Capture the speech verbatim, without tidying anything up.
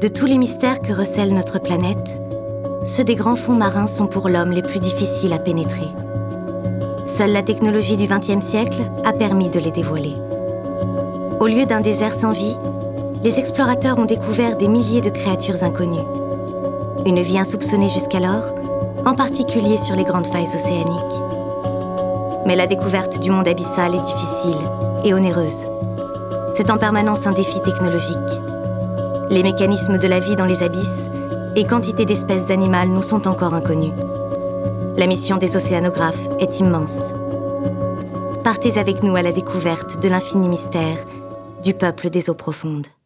De tous les mystères que recèle notre planète, ceux des grands fonds marins sont pour l'homme les plus difficiles à pénétrer. Seule la technologie du vingtième siècle a permis de les dévoiler. Au lieu d'un désert sans vie, les explorateurs ont découvert des milliers de créatures inconnues. Une vie insoupçonnée jusqu'alors, en particulier sur les grandes failles océaniques. Mais la découverte du monde abyssal est difficile et onéreuse. C'est en permanence un défi technologique. Les mécanismes de la vie dans les abysses et quantité d'espèces animales nous sont encore inconnus. La mission des océanographes est immense. Partez avec nous à la découverte de l'infini mystère du peuple des eaux profondes.